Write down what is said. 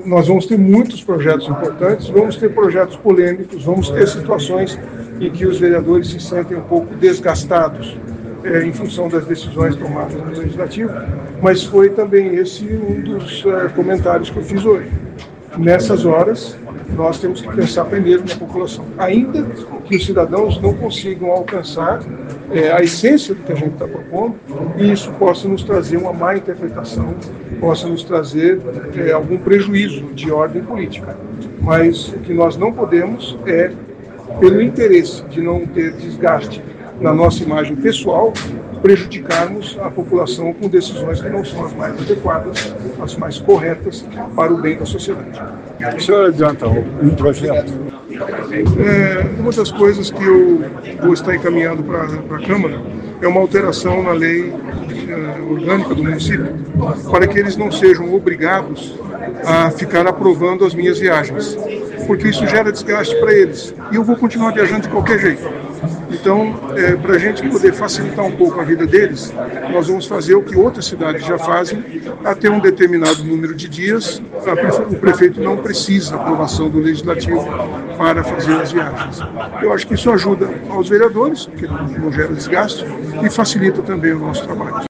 nós vamos ter muitos projetos importantes, vamos ter projetos polêmicos, vamos ter situações em que os vereadores se sentem um pouco desgastados em função das decisões tomadas no Legislativo, mas foi também esse um dos comentários que eu fiz hoje. Nessas horas, nós temos que pensar primeiro na população. Ainda que os cidadãos não consigam alcançar a essência do que a gente está propondo, e isso possa nos trazer uma má interpretação, possa nos trazer algum prejuízo de ordem política. Mas o que nós não podemos é, pelo interesse de não ter desgaste na nossa imagem pessoal, prejudicarmos a população com decisões que não são as mais adequadas, as mais corretas para o bem da sociedade. O senhor adianta um projeto? Uma das coisas que eu vou estar encaminhando para a Câmara é uma alteração na lei orgânica do município, para que eles não sejam obrigados a ficar aprovando as minhas viagens, porque isso gera desgaste para eles. E eu vou continuar viajando de qualquer jeito. Então, para a gente poder facilitar um pouco a vida deles, nós vamos fazer o que outras cidades já fazem, até um determinado número de dias, o prefeito não precisa da aprovação do Legislativo para fazer as viagens. Eu acho que isso ajuda aos vereadores, porque não gera desgaste, e facilita também o nosso trabalho.